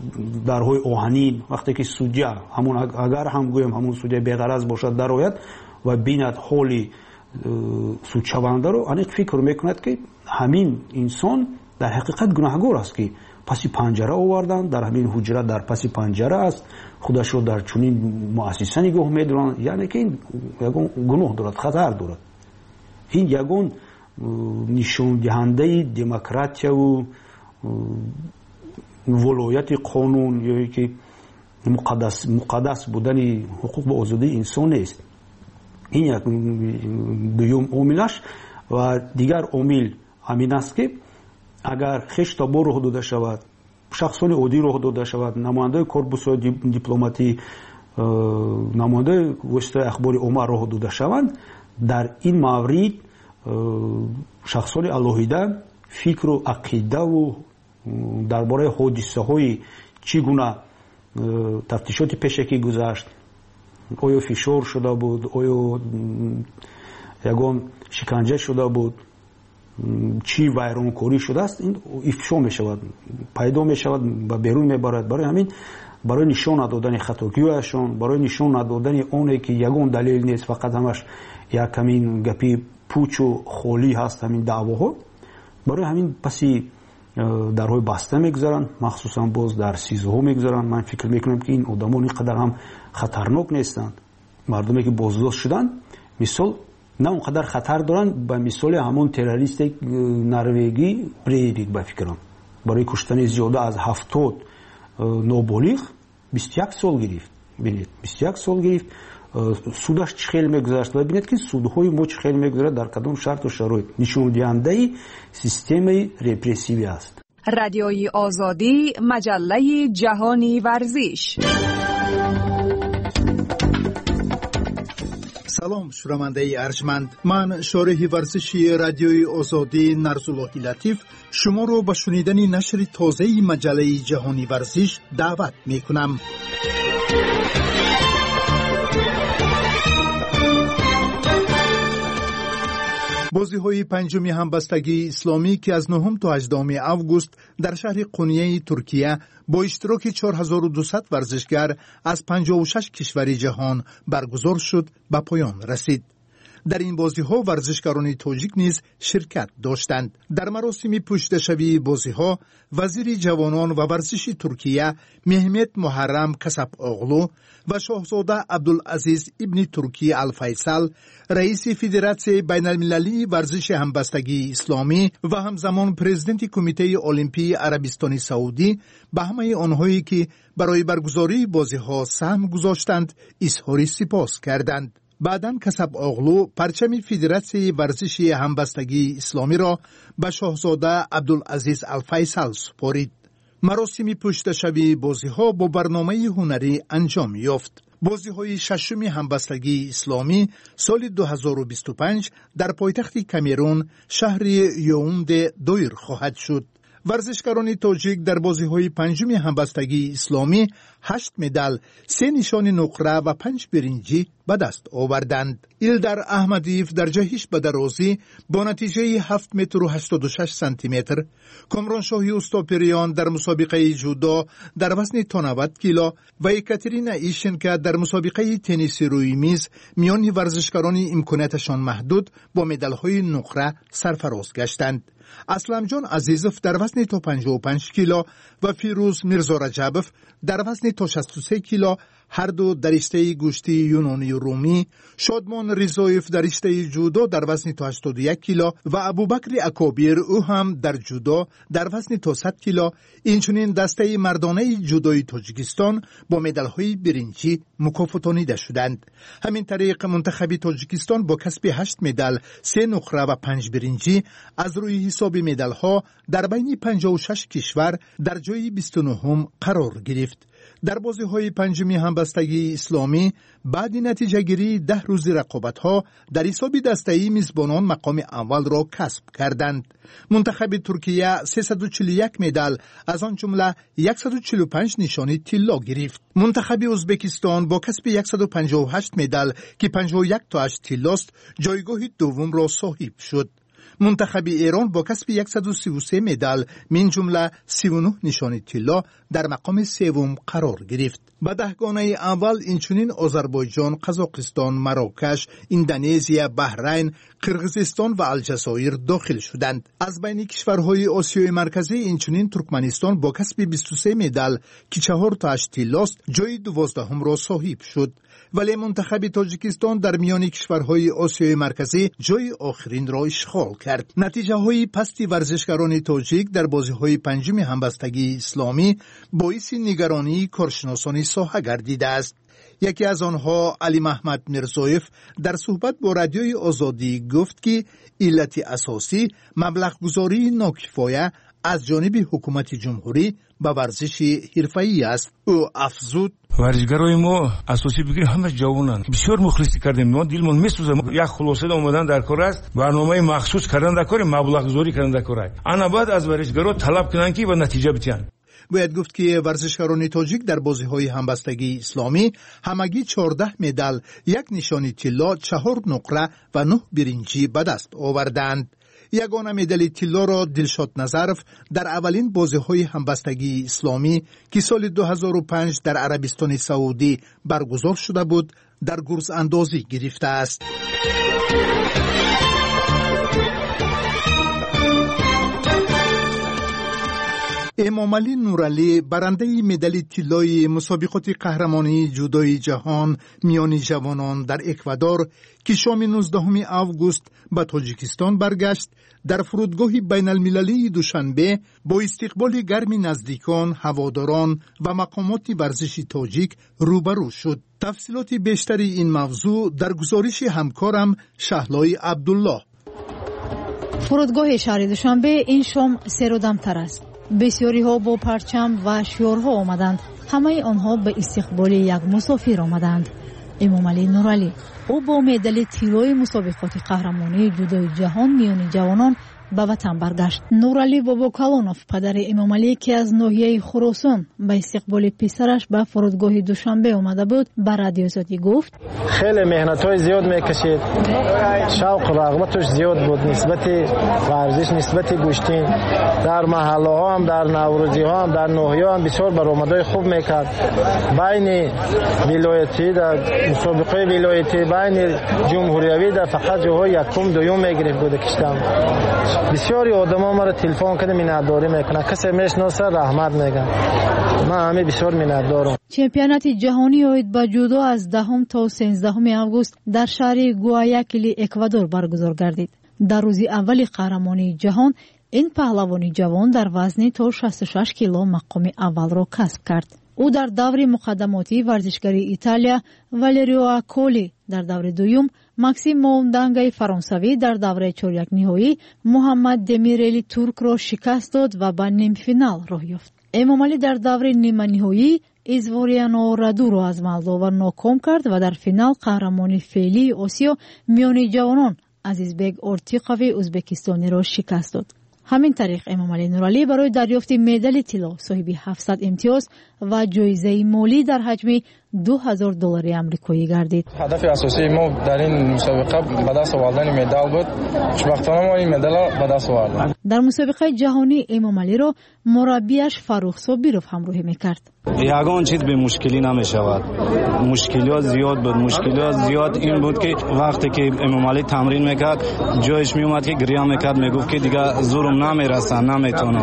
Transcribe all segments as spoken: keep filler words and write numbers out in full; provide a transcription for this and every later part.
дарҳои оҳанин вақте ки судя ҳамон агар ҳам гӯем ҳамон судя беғараз бошад дарояд ва бинад ҳоли судшавандаро аниқ фикр мекунад ки ҳамин инсон дар ҳақиқат гунаҳгор аст ки паси панҷара овардан дар ҳамин ҳуҷра дар паси панҷара аст худашро дар чунин муассиса нигоҳ медоранд яъне ки ин ягон гуноҳ дорад хатар дорад ин ягон нишондиҳандаи демократияву волояти қонун ё ки муқаддас муқаддас будани ҳуқуқ ва озодии инсон нест ин як дуюм омилаш ва дигар омил ҳамин аст ки агар хештабор роҳ дода шавад шахсони оддӣ роҳ дода шавад намояндаи корпусҳои дипломатӣ намояндаи воситаи ахбори омма роҳ дода шаванд дар ин маврид шахсони алоҳида фикру ақидаву дар бораи ҳодисаҳои чӣ гуна тафтишоти пешакӣ гузашт оё фишор шуда буд оё ягон шиканҷа шуда буд чӣ вайронкорӣ шудааст ин ифшо мешавад пайдо мешавад ба берун мебарад барои ҳамин барои нишон надодани хатогиашон барои нишон надодани оне ки ягон далел нест фақат ҳамаш як ҳамин гапи пучу холӣ ҳаст ҳамин даъвоҳо барои ҳамин паси дарҳои баста мегузаранд махсусан боз дар сизҳо мегузаранд ман фикр мекунам ки ин одамон ин қадар ҳам хатарнок нестанд мардуме ки боздошт шуданд мисол на он қадар хатар доранд ба мисоли ҳамон террористи норвегӣ брейвик ба фикрам барои куштани зиёда аз ҳафтод ноболиғ бисту як сол гирифт бинед бисту як сол гирифт судаш чӣ хел мегузашт ва бинед ки судҳои мо чӣ хел мегузарад дар кадом шарту шароит нишондиҳандаи системаи репрессивӣ аст. радиои озодӣ маҷаллаи ҷаҳони варзиш. салом шунавандаи арҷманд, ман шориҳи варзиши радиои озодӣ Нарзуллоҳи Латиф шуморо ба шунидани нашри тозаи маҷаллаи ҷаҳони варзиш даъват мекунам. бозиҳои панҷуми ҳамбастагии исломӣ ки аз нӯҳум то ҳаҷдуҳуми август дар шаҳри Қунияи Туркия бо иштироки чор ҳазору дусад варзишгар аз панҷоҳу шаш кишвари ҷаҳон баргузор шуд, ба поён расид. дар ин бозиҳо варзишгарони тоҷик низ ширкат доштанд. дар маросими пӯшидашавии бозиҳо вазири ҷавонон ва варзиши Туркия Меҳмед Муҳаррам Касабоғлу ва шоҳзода Абдулазиз ибни Турки Алфайсал, раиси Федератсияи байналмилалии варзиши ҳамбастагии исломӣ ва ҳамзамон президенти Кумитаи Олимпии Арабистони Саудӣ ба ҳамаи онҳое ки барои баргузории бозиҳо саҳм гузоштанд изҳори сипос карданд. баъдан Касабоғлу парчами Федератсияи варзиши ҳамбастагии исломиро ба шоҳзода Абдулазиз Алфайсал супорид. маросими пӯшидашавии бозиҳо бо барномаи ҳунарӣ анҷом ёфт. бозиҳои шашуми ҳамбастагии исломӣ соли ду ҳазору бисту панҷ дар пойтахти Камерун шаҳри Ёунде доир хоҳад шуд. варзишгарони тоҷик дар бозиҳои панҷуми ҳамбастагии исломӣ ҳашт медал, се нишони нуқра ва панҷ биринҷӣ ба даст оварданд. Илдар Аҳмадиев дар ҷаҳиш ба дарозӣ бо натиҷаи ҳафт метру ҳаштоду шаш сантиметр, Комроншоҳи Устопериён дар мусобиқаи ҷудо дар вазни то навад кило ва Екатерина Ишенко дар мусобиқаи тенниси рӯи миз миёни варзишгарони имконияташон маҳдуд бо медалҳои нуқра сарфароз гаштанд. Асламҷон Азизов дар вазни то панҷоҳу панҷ кило ва Фирӯз Мирзораҷабов дар вазни то шасту се кило ҳарду дар риштаи гӯштии юнонию румӣ, Шодмон Ризоев дар риштаи ҷудо дар вазни то ҳаштоду як кило ва Абубакри Акобир ӯ ҳам дар ҷудо дар вазни то сад кило, инчунин дастаи мардонаи ҷудои Тоҷикистон бо медалҳои биринҷӣ мукофотонида шуданд. ҳамин тариқ мунтахаби Тоҷикистон бо касби ҳашт медал, се нуқра ва панҷ биринҷӣ аз рӯи ҳисоби медалҳо дар байни панҷоҳу шаш кишвар дар ҷои бисту нӯҳум қарор гирифт. дар бозиҳои панҷуми ҳамбастагии исломӣ баъди натиҷагирии даҳ рӯзи рақобатҳо дар ҳисоби дастаии мизбонон мақоми аввалро касб карданд. мунтахаби Туркия сесаду чилу як медал, аз он ҷумла яксаду чилу панҷ нишони тилло гирифт. мунтахаби Ӯзбекистон бо касби яксаду панҷоҳу ҳашт медал ки панҷоҳу як тоаш тиллост ҷойгоҳи дуввумро соҳиб шуд. منتخب ایران با کسب صد و سی و سه مدال من جمله سی و نه نشان طلا در مقام سوم قرار گرفت. به دهگانه اول اینچنین آذربایجان، قزاقستان، مراکش، اندونزیا، بحرین، قرقیزستان و الجزایر داخل شدند. از بین کشورهای آسیای مرکزی اینچنین ترکمنستان با کسب بیست و سه مدال که چهار تاش طلاست جای دوازدهم را صاحب شد. ولی منتخب تاجیکستان در میان کشورهای آسیای مرکزی جای آخرین را اشغال کرد. نتیجه های پستی ورزشکاران تاجیک در بازی های پنجم همبستگی اسلامی باعث نگرانی کارشناسان ساحه گردیده است. یکی از آنها علی محمد میرزایف در صحبت با رادیوی آزادی گفت که علت اساسی مبلغ گذاری ناکفایه از جانب حکومت جمهوری به ورزش حرفه‌ای است. او افزود: ورزشگرای ما اساسی بگیریم همه جوانند. بسیار مخلصی کردیم. ما دلمون میسوزه. یک خلاصه اومدن در کار است. برنامه مخصوص کردن در کار، مبلغ گذاری کردن در کار. انا بعد از ورزشگرا طلب کنن که به نتیجه بتیان. باید گفت که ورزشکاران تاجیک در بازی‌های همبستگی اسلامی همگی چهارده مدال، یک نشانی طلا، چهار نقره و نه برنجی به دست آوردند. یگانه مدال طلا را دلشاد نظرف در اولین بازی‌های همبستگی اسلامی که سال دو هزار و پنج در عربستان سعودی برگزار شده بود در گرز اندازی گرفته است. امامعلی نورعلی برنده مدال طلای مسابقات قهرمانی جودوی جهان میان جوانان در اکوادور که شام نوزدهم آگوست به تاجیکستان برگشت، در فرودگاه بین المللی دوشنبه با استقبال گرم نزدیکان، هواداران و مقامات ورزشی تاجیک روبرو شد. تفصیلات بیشتری این موضوع در گزارش همکارم شهلای عبدالله. فرودگاه شهر دوشنبه این شام سرودمتر است. بسیاری ها با پرچم و شیارها آمدند. همه آنها به استقبال یک مسافر آمدند. امامعلی نورعلی او با مدال طلای مسابقات قهرمانی جودوی جهان میان جوانان به وطن برگشت. نورعلی بابا کلونوف پدر امامعلی که از ناحیه خراسان به استقبال پسرش به فرودگاه دوشنبه آمده بود به رادیو آزادی گفت: خیلی مهنت‌های زیاد میکشید، شوق و رغبتش زیاد بود نسبت ورزش، نسبت گوشتین. در محله ها هم، در نوروزی ها هم، در ناحیه هم بسیار برآمدهای خوب میکرد. بین ولایتی در مسابقه ولایتی، بین جمهوریوی در فقط جاهای یکم دوم میگرفت بود کشتم. بسیاری آدما ما را تلفن کرده منتداری میکنه، کسی میشناسه رحمت میگه. من همه بسیار منتدارم. چمپیونات جهانی اوید با جودو از دهم تا سیزدهم آگوست در شهر گوایاکیلی اکوادور برگزار گردید. در روز اول قهرمانی جهان این پهلوانی جوان در وزن تا شصت و شش کیلو مقام اول را کسب کرد. او در دور مقدماتی ورزشگری ایتالیا والریو آکولی در دور دوم، ماکسیم موندانگای فرانسوی در دور چهارده نهایی محمد دمیرلی ترک را شکست داد و به نیم فینال راه یافت. امامعلی در دور نیمه نهایی ایزواریانو رادو را از مولداوا ناکام کرد و در فینال قهرمانی فعلی آسیا میان جوانان عزیزبگ اورتیقوی ازبکستانی را شکست داد. همین طریق امامعلی نورعلی برای دریافت مدال طلا صاحب هفتصد امتیاز و جایزه مالی در حجم دو هزار دلار آمریکایی گردید. هدف اساسی ما در این مسابقه به دست آوردن مدال بود. خوشبختانه ما این مدال را به دست آوردیم. در مسابقه جهانی امامعلی را مربیش فروخ صابیروف همراهی میکرد. یگان چیز به مشکلی نمیشود. مشکلات زیاد بود. مشکلات زیاد این بود که وقتی که امامعلی تمرین میکرد جایش میومد که گریه میکرد، میگفت که دیگه زورم نمیرسه، نمیتونم.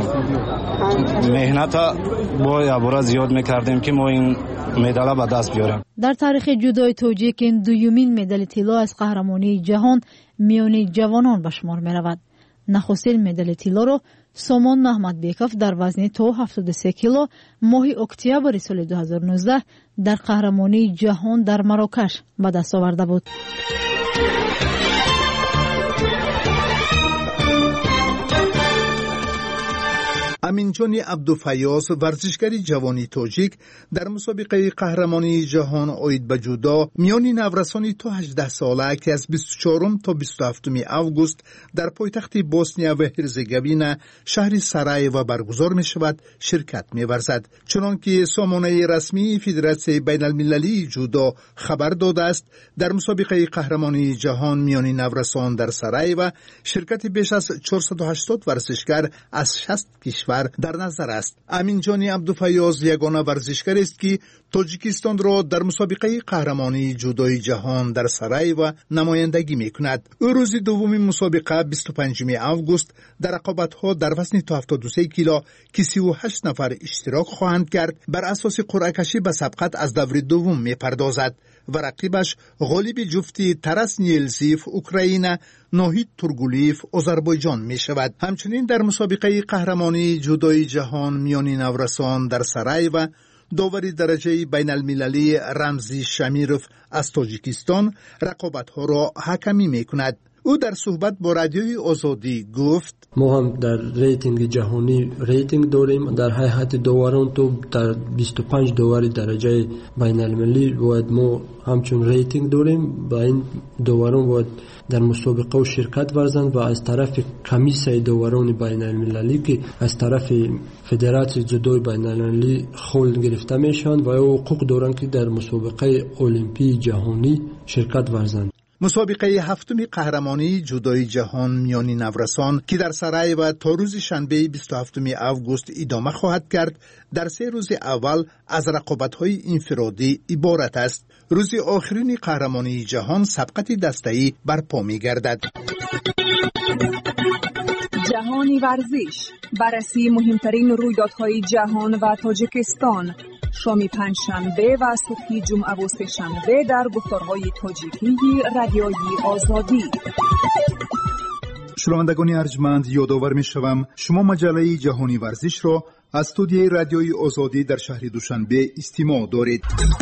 مهنت با یابورا زیاد میکردیم که ما این مدال به دست بیاریم. در تاریخ جودوی تاجیک این دومین مدال طلا از قهرمانی جهان میان جوانان به شمار میرود. نخستین مدال طلا را سامان محمد بیکوف در وزن تا هفتاد و سه کیلو ماه اکتبر سال دو هزار و نوزده در قهرمانی جهان در مراکش به دست آورده بود. امینجان عبدالفیاض ورزشکاری جوانی تاجیک در مسابقه قهرمانی جهان اوید به جودو میان نورسانی تا هجده ساله که از بیست و چهارم تا بیست و هفتم آگوست در پایتخت بوسنیا و هرزگوین شهر سرایو برگزار می شود شرکت می ورزد. چنانکه سامانه رسمی فدراسیون بین المللی جودو خبر داده است در مسابقه قهرمانی جهان میان نورسان در سرایو شرکت بیش از چهارصد و هشتاد ورزشکار از شصت کشور در نظر است. امینجان عبدالفیاض یگانه ورزشکار است که تاجیکستان را در مسابقه قهرمانی جودوی جهان در سرایو نمایندگی میکند. او روز دوم مسابقه بیست و پنجم آگوست در رقابت‌ها در وزن تا هفتاد و سه کیلو که سی و هشت نفر اشتراک خواهند کرد بر اساس قرعه کشی به سبقت از دور دوم میپردازد و رقیبش غالب جفتی ترس نیلزیف اوکراین، ناهید تورگولیف آذربایجان می شود. همچنین در مسابقه قهرمانی جودوی جهان میان نورسان در سرایو داوری درجه بین المللی رمزی شمیروف از تاجیکستان رقابت‌ها را حکمی می کند. او در صحبت با رادیوی آزادی گفت ما هم در ریتینگ جهانی ریتینگ داریم. در حیات داوران تو در بیست و پنج داور درجه بین المللی باید ما همچون ریتینگ داریم. با این داوران باید در مسابقه و شرکت ورزند و از طرف کمیسه داوران بین المللی که از طرف فدراسیون جودوی بین المللی خول گرفته میشن و حقوق دارند که در مسابقه المپی جهانی شرکت ورزند. مسابقه هفتم قهرمانی جودوی جهان میان نورسان که در سرایو تا روز شنبه بیست و هفتم آگوست ادامه خواهد کرد در سه روز اول از رقابت‌های انفرادی عبارت است. روز آخرین قهرمانی جهان سبقت دسته‌ای برپا می‌گردد. جهانی ورزش، بررسی مهمترین رویدادهای جهان و تاجیکستان، شامی پنجشنبه و صبح جمعه و سه‌شنبه در گفتارهای تاجیکی رادیویی آزادی. شنوندگان ارجمند، یادآور می‌شوم شما مجله جهانی ورزش را از استودیوی رادیویی آزادی در شهر دوشنبه استماع دارید.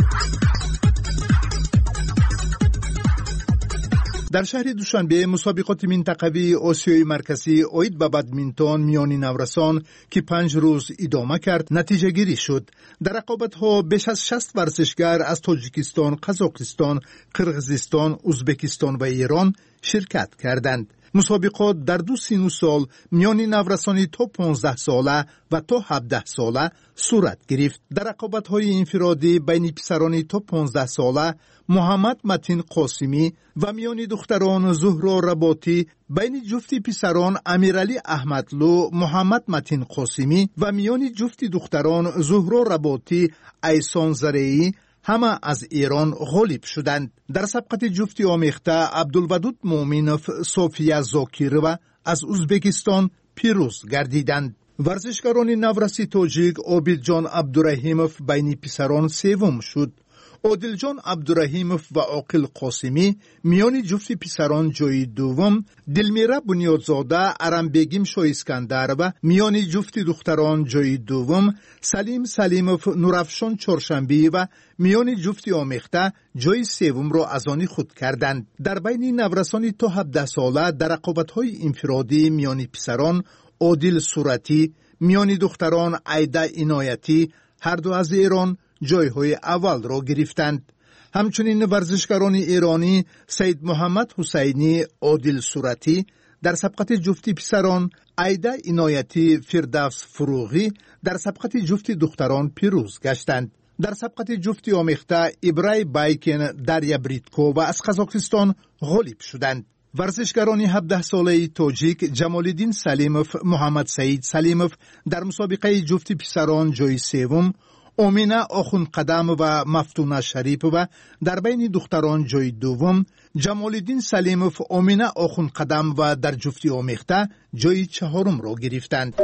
در شهر دوشنبه مسابقات منطقوی آسیای مرکزی اوید به بدمینتون میان نورسان که پنج روز ادامه کرد نتیجه گیری شد. در رقابت‌ها بیش از شصت ورزشکار از تاجیکستان، قزاقستان، قرغیزستان، ازبکستان و ایران شرکت کردند. مسابقات در دو سین و سال میان نورسانی تا پانزده ساله و تا هفده ساله صورت گرفت. در رقابت‌های انفرادی بین پسران تا پانزده ساله محمد متین قاسمی و میان دختران زهرا رباطی، بین جفت پسران امیرعلی احمدلو محمد متین قاسمی و میان جفت دختران زهرا رباطی ایسان زرعی همه از ایران غالب شدند. در سبقت جفتی آمیخته عبدالودود مومینوف صوفیه زاکیرova از ازبکستان پیروز گردیدند. ورزشکاران نورسی تاجیک عابدجان عبدالرحیموف بین پسران سوم شد. عادلجان عبدالرحیموف و عاقل قاسمی میان جفت پسران جای دوم، دلمیره بنیادزاده ارمبگیم شایسکندر و میان جفت دختران جای دوم، سلیم سلیموف نورافشان چهارشنبی و میان جفت آمیخته جای سوم را از آن خود کردند. در بین نورسانی تا هفده ساله در رقابت‌های انفرادی میان پسران عادل صورتی، میان دختران عیده عنایتی هر دو از ایران جایهای اول را گرفتند. همچنین ورزشکاران ایرانی سید محمد حسینی، عادل صورتی در سبقت جفتی پسران، عیده عنایتی، فردوس فروغی در سبقت جفتی دختران پیروز گشتند. در سبقت جفتی آمیخته ابرای بایکن، دریا بریتکو و از قزاقستان غالب شدند. ورزشکاران هفده ساله تاجیک جمالالدین سلیموف، محمد سعید سلیموف در مسابقه جفتی پسران جای سوم، امینه آخوند قدم و مفتونه شریف و در بین دختران جای دوم، جمالالدین سلیموف، امینه آخوند قدم و در جفتی آمیخته جای چهارم را گرفتند.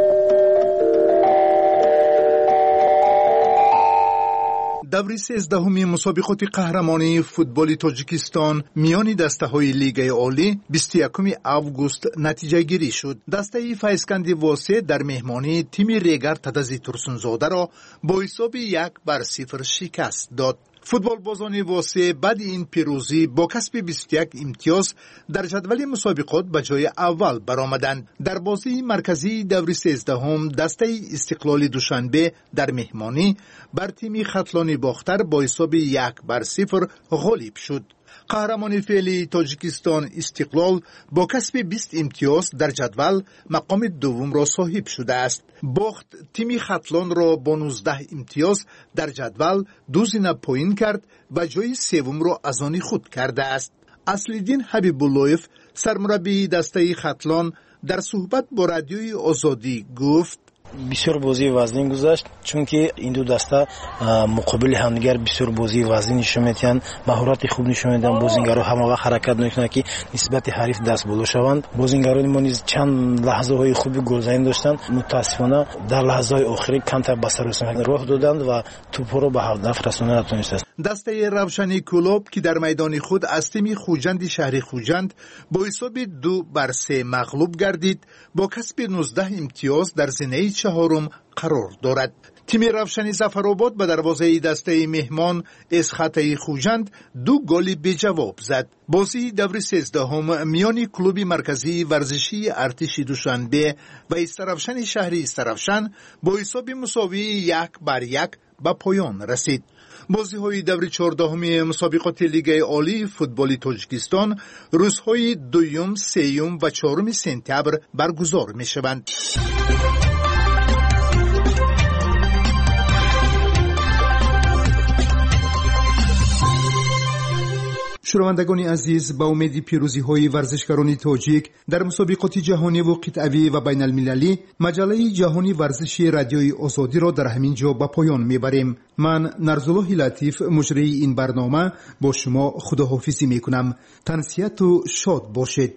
دوره سیزدهمی مسابقات قهرمانی فوتبال تاجیکستان میان دسته‌های لیگ عالی بیست و یکم آگوست نتیجه گیری شد. دسته فیضکند واسه در مهمانی تیم ریگر تدزی ترسونزاده را با حساب یک بر صفر شکست داد. فوتبالبازان واسه بعد این پیروزی با کسب بیست و یک امتیاز در جدول مسابقات به جای اول برآمدند. در بازی مرکزی دور سیزدهم دسته استقلال دوشنبه در مهمانی بر تیم ختلان باختر با حساب یک بر صفر غالب شد. قهرمان فعلی تاجیکستان استقلال با کسب بیست امتیاز در جدول مقام دوم را صاحب شده است. باخت تیم ختلان را با نوزده امتیاز در جدول دو زینه پایین کرد و جای سوم را از آن خود کرده است. اصلالدین حبیب‌اللهیف سرمربی دسته ختلان در صحبت با رادیوی آزادی گفت: بسیار بازی وزنی گذاشت، چون که این دو دسته مقابل همدیگر بسیار بازی وزنی نشون میدن، مهارت خوب نشون میدن. بازیگرها همه وقت حرکت میکنن که نسبت حریف دست بالا شوند. بازیگران ما نیز چند لحظه های خوبی گلزنی داشتن، متاسفانه در لحظه های آخری کانتر به سر راه دادند و توپ را به هدف رساندن نتونستند. دسته روشنی کلوب که در میدان خود از تیم خوجند شهر خوجند با حساب دو بر سه مغلوب گردید، با کسب نوزده امتیاز در زینه چهارم قرار دارد. تیم روشنی ظفرآباد به دروازه دسته مهمان از خطای خوجند دو گل به جواب زد. بازی دور سیزدهم میان کلوب مرکزی ورزشی ارتش دوشنبه و استرافشن شهری استرافشن با حساب مساوی یک بر یک به پایان رسید. بازی های دور چهاردهم مسابقات لیگ عالی فوتبال تاجیکستان روزهای دوم، سوم و چهارم سپتامبر برگزار می شوند. شنوندگان عزیز، با امید پیروزی های ورزشکاران تاجیک در مسابقات جهانی و قطعی و بین المللی، مجله جهانی ورزشی رادیوی آزادی را در همین جا به پایان میبریم. من نرزالله لطیف مجری این برنامه با شما خداحافظی میکنم. تنسیت و شاد باشید.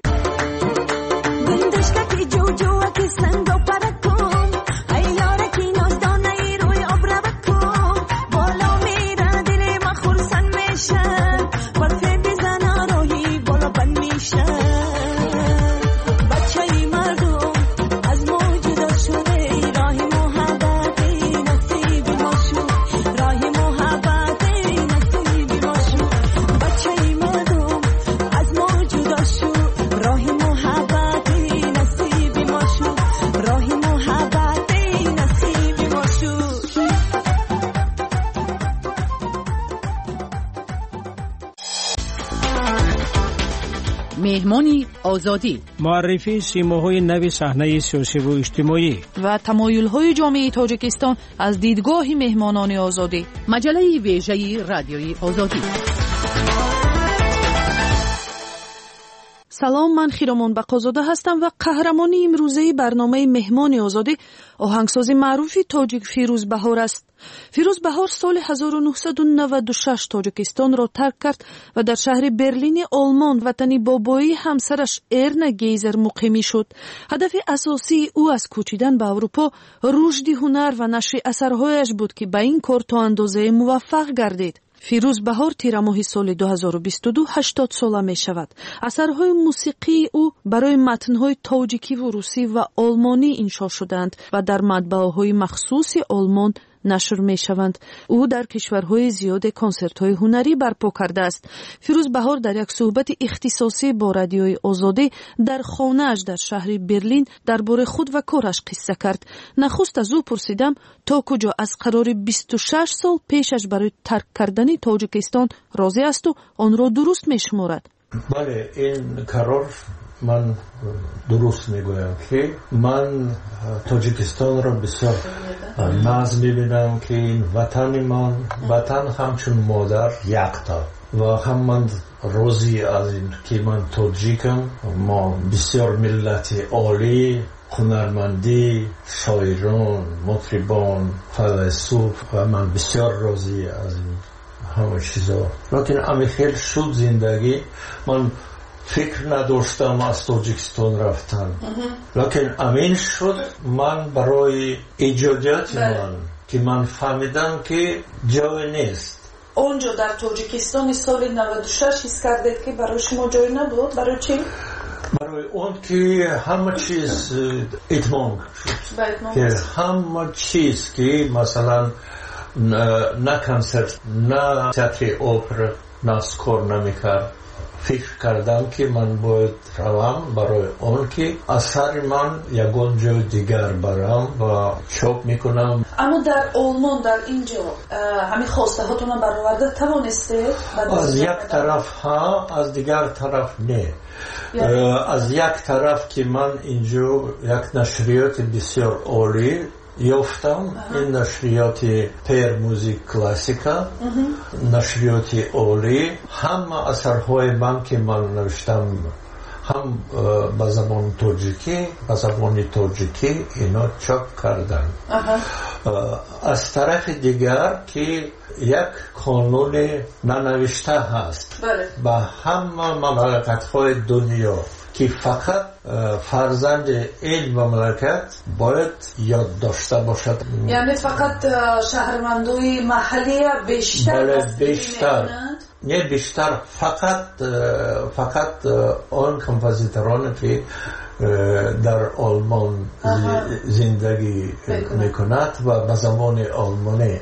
مهمانی آزادی، معرفی سیماهای نو صحنه سیاسی و اجتماعی و تمایل‌های جامعه تاجیکستان از دیدگاه مهمانان آزادی. مجله ویژه رادیوی آزادی. سلام، من خیرامان بقازاده هستم و قهرمانی امروزه برنامه مهمان آزادی آهنگساز معروفی تاجیک فیروز بهار است. فیروز بهار سال هزار و نهصد و نود و شش تاجیکستان را ترک کرد و در شهر برلین آلمان وطنی بابایی همسرش ارنا گیزر مقیمی شد. هدف اساسی او از کوچیدن به اروپا رشد هنر و نشر اثرهایش بود که به این کار تا اندازه موفق گردید. فیروز بهار تیر ماه سال دو هزار و بیست و دو هشتاد ساله می شود. اثرهای موسیقی او برای متنهای تاجیکی و روسی و آلمانی انشا شدند و در مطبعه‌های مخصوص آلمان نشر می شوند. او در کشورهای زیاد کنسرت‌های هنری برپا کرده است. فیروز بهار در یک صحبت اختصاصی با رادیوی آزادی در خانه‌اش در شهر برلین درباره خود و کارش قصه کرد. نخست از او پرسیدم تا کجا از قرار بیست و شش سال پیشش برای ترک کردن تاجیکستان راضی است و آن را درست می شمارد. بله، این قرار من درست میگویم که من تاجیکستان را بسیار ناز میبینم که این وطن من وطن همچون مادر یکتا و هم من راضی از این که من تاجیکم. ما بسیار ملت عالی، هنرمندی، شاعران، مطربان، فیلسوف و من بسیار راضی از این همه چیزا. لیکن امی خیلی شد زندگی من فکر نداشتم از تاجیکستان رفتن، لیکن امین شد من برای ایجادیت من که من فهمیدم که جای نیست. اونجا در تاجیکستان سال نود و شش حس کردید که برای شما جای نبود؟ برای چی؟ برای اون که همه چیز اتمام شد، که همه چیز که مثلا نه کنسرت، نه تئاتر اپرا، نه سکور نمیکرد. فکر کردم که من باید روم برای اون که اثر من یکون جای دیگر برم و چاپ میکنم. اما در آلمان در اینجا همین خواسته هاتون برآورده توانسته؟ از یک طرف ها، از دیگر طرف نه. از یک طرف که من اینجا یک نشریات بسیار عالی یافتم، این نشریات پیر موزیک کلاسیکا، نشریات عالی، هم اثرهای من که من نوشتم هم به زبان تاجیکی، به زبان تاجیکی اینا چاپ کردن. از طرف دیگر که یک قانون ننوشته هست به همه مملکت‌های دنیا که فقط فرزند این مملکت باید یاد داشته باشد. یعنی فقط شهروندوی محلی بیشتر بله بیشتر نه بیشتر فقط فقط آن کمپوزیترانی که در آلمان زندگی میکند و به زبان آلمانی.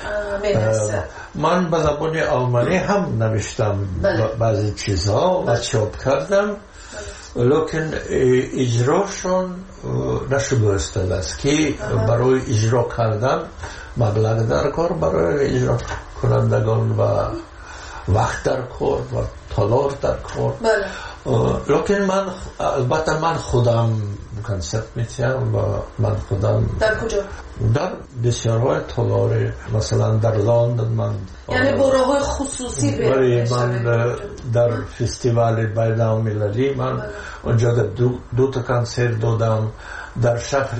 من به زبان آلمانی هم نوشتم بعضی چیزها و چاپ کردم، لیکن اجراشون نشده استاده است که برای اجرا کردن مبلغ در کار برای اجرا کنندگان و وقت در کار و تالار در کار. لیکن من البته من خودم کنسرت میتیم و من خودم در کجا؟ در بسیارهای تالار، مثلا در لندن من یعنی برای خصوصی برای من در فستیوال بین المللی من اونجا دو, دو تا کنسرت دادم، در شهر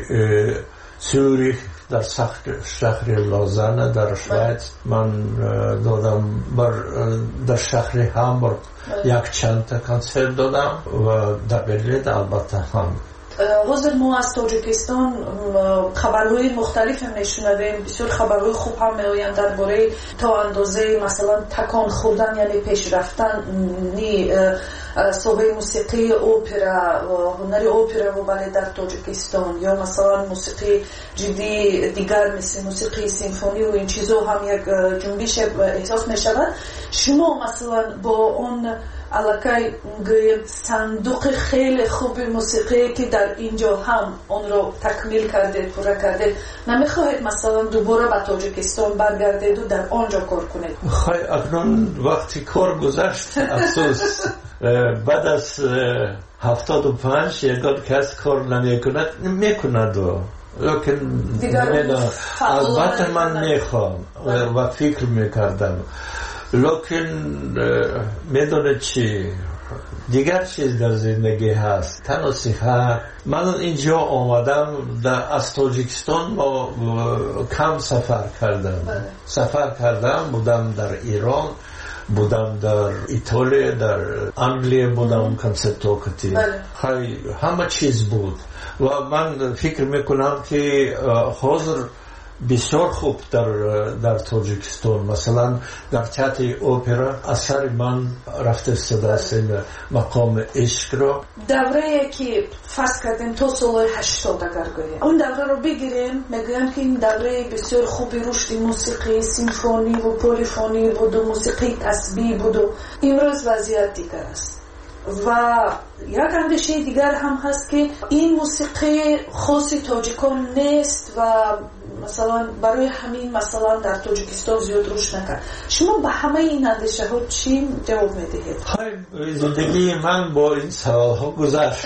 سوریخ، در شهر لازانه در شویتس من دادم، بر در شهر هامبورگ یک چند تا کنسرت دادم و در برلین البته هم. حاضر ما از تاجیکستان خبرهای مختلف میشنویم، بسیار خبرهای خوب هم میآیند درباره تا اندازه مثلا تکان خوردن یعنی پیش رفتن صحبه موسیقی اپرا و هنر اپرا و بله در تاجیکستان، یا مثلا موسیقی جدی دیگر مثل موسیقی سیمفونی و این چیزا هم یک جنبش احساس می شود. شما مثلا با اون علاقه گویم صندوق خیلی خوب موسیقی که در اینجا هم اون رو تکمیل کرده پورا کرده، نمیخواهید مثلا دوباره به تاجیکستان برگردید و در آنجا کار کنید؟ خواهی اکنون وقتی کار گذشت افسوس بعد از هفتاد و پنج یکان کس کار نمی کند میکند و لیکن البته من میخوام و فکر میکردم، لیکن میدونه چی دیگر چیز در زندگی هست تنها صحت. من اینجا آمدم از تاجیکستان با کم سفر کردم سفر کردم بودم در ایران، بودم در ایتالیا، در انگلیه بودم کنسرتوکتی، همه چیز بود و من فکر میکنم که حاضر بسیار خوب در در تاجیکستان مثلا در تئاتر اپرا اثر من رفته استاده است مقام عشق را. دوره که فرض کردیم تا سال هشتاد اگر گوییم اون دوره رو بگیریم، میگویم که این دوره بسیار خوبی رشد موسیقی سیمفونی و پلیفونی بود و موسیقی تسبیح بود و امروز وضعیت دیگر است. و یک اندیشه دیگر هم هست که این موسیقی خاصی تاجیکان نیست و مثلا برای همین مثلا در تاجیکستان زیاد رشد نکرد. شما به همه این اندیشه ها چی جواب میدهید؟ زندگی من با این سوال ها گذشت.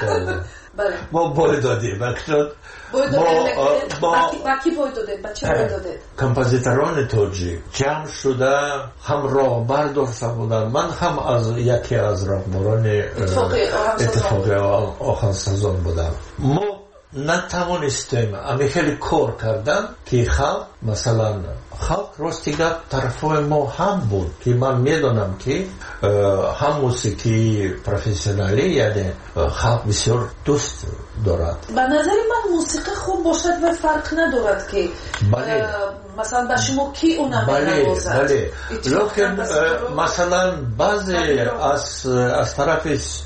ما باید دادیم اکنون باید دادید با کی باید دادید؟ با چی باید دادید؟ کمپوزیتران تاجیک جمع شده هم راه داشته بودن، من هم از یکی از راهبران اتفاقی آهنگسازان بودم. ما نتوانستیم امی خیلی کار کردن که خلق مثلا خلق راستی گفت طرفای ما هم بود که من میدونم که هم موسیقی پروفسیونالی یعنی خلق بسیار دوست دارد. به نظر من موسیقی خوب باشد و فرق ندارد که بله. مثلا به شما کی اونم بله نوازد. بله لیکن مثلا بعضی از از طرف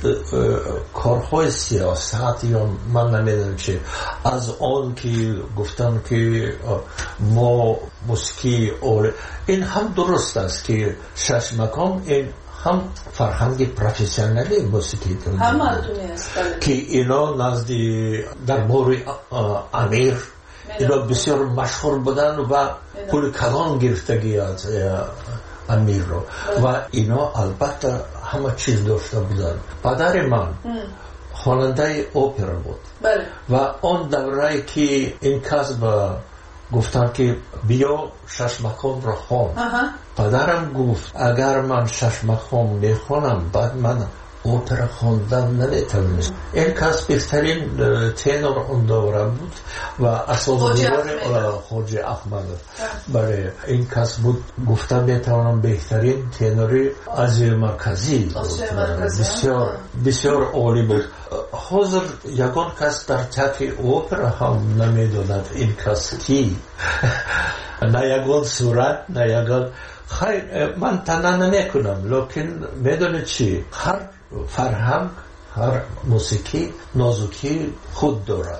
کارهای سیاست یا من نمیدونم چه از آن که گفتن که ما موسیقی اول این هم درست است که شش مقام این هم فرهنگ پروفسیونالی موسیقی دارند که اینا نزدی در مورد امیر اینا بسیار مشهور بودن و پول کلان گرفتگی از امیر رو و اینا البته همه چیز داشته بودن. پدر من خواننده اپرا بود و آن دوره که این کسب گفتن که بیا شش مقام را خوان، پدرم گفت اگر من شش مقام میخوانم بعد من اپرا خواندن نمیتونم. این کس بهترین تنور اون دوره بود و اساس‌گذار خواجه احمد. برای این کس بود گفتم میتونم بهترین تنوری از مرکزی بود. بسیار بسیار عالی بود. حاضر یگان کس در تئاتر اپرا هم نمیدوند این کس کی نه یگان صورت نه یگان خیر من تنها نمیکنم لیکن میدونه چی هر فرهنگ هر موسیقی نازکی خود دارد.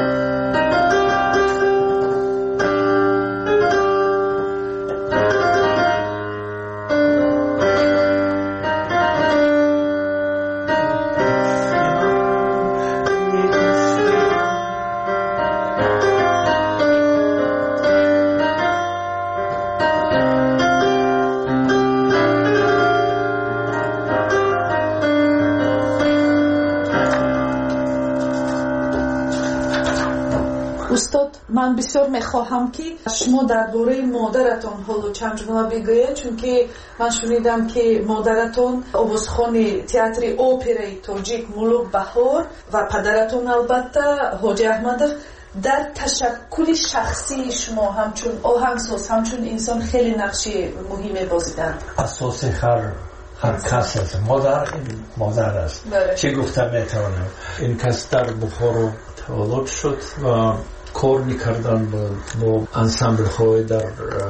استاد من بسیار میخواهم که شما در دوره مادرتون حالا چند جمله بگویید چون که من شنیدم که مادرتون آوازخوان تئاتر اپرای تاجیک ملوک بهار و پدرتون البته حاجی احمدов در تشکل شخصی شما همچون آهنگساز همچون انسان خیلی نقشی مهمی بازیدند. اساس هر هر کس است. مادر این مادر است. چه گفتم میتونم این کس در بخارا تولد شد و کار میکردن با انسامبل های در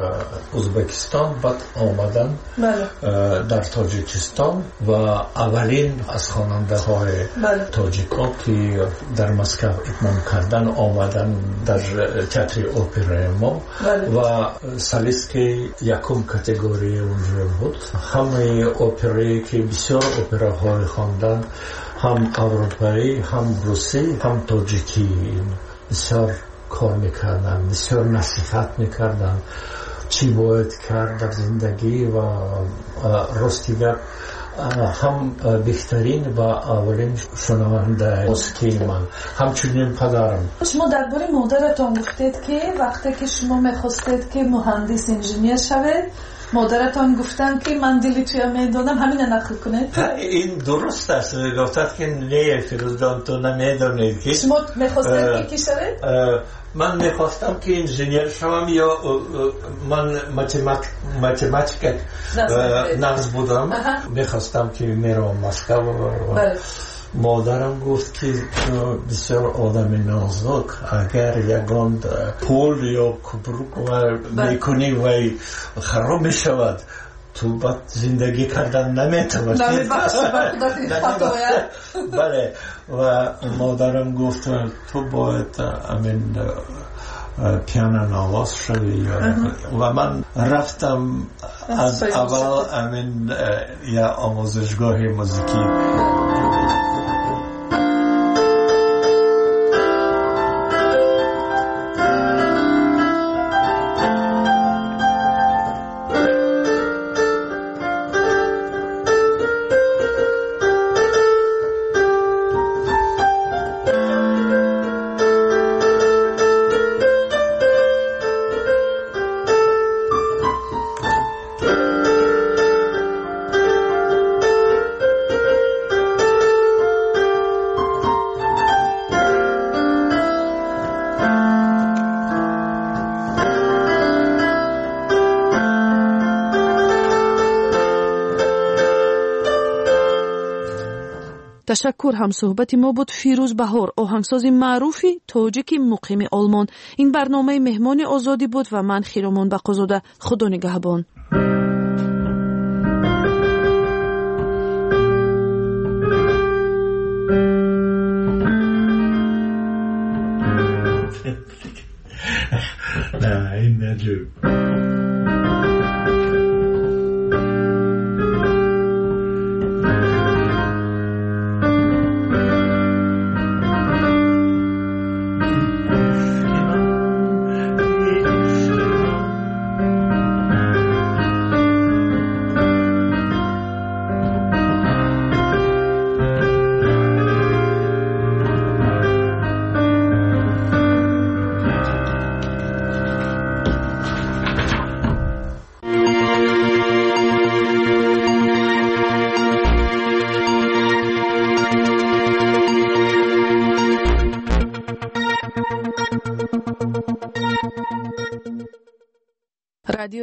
ازبکستان بعد آمدن در تاجیکستان و اولین از خواننده های تاجیکان که در مسکو اتمام کردن آمدن در تئاتر اپرای ما و سالیست که یکم کاتگوری اونجا بود. همه اپرایی که بسیار اپراهای خواندن هم اروپایی هم روسی هم تاجیکی بسیار کار میکردن بسیار نصیحت میکردن چی باید کرد در زندگی و راستیگر هم بهترین و اولین شنونده موسیقی من همچنین پدرم. شما درباره مادرتون گفتید که وقتی که شما میخواستید که مهندس انجینیر شوید مادرتان گفتن که من دلی توی میدونم همین نقل کنید. این درست است. گفتند که نه فیروز جان تو نمیدونید که شما میخواستید که کی شوید؟ من میخواستم که انجینیر شوم یا من متماتیک نقص بودم. میخواستم که میرم مسکو. مادرم گفت که بسیار آدم نازک اگر یگان پول یا کبروک میکنی و خراب میشود تو بعد زندگی کردن نمیتونی. بله و مادرم گفت تو باید امین پیانو نواز شوی و من رفتم از اول امین یا آموزشگاه موسیقی. تشکر. هم صحبت ما بود فیروز بهار آهنگساز معروفی تاجیک مقیم آلمان. این برنامه مهمان آزادی بود و من خیرامان بقازاده. خدا نگهبان.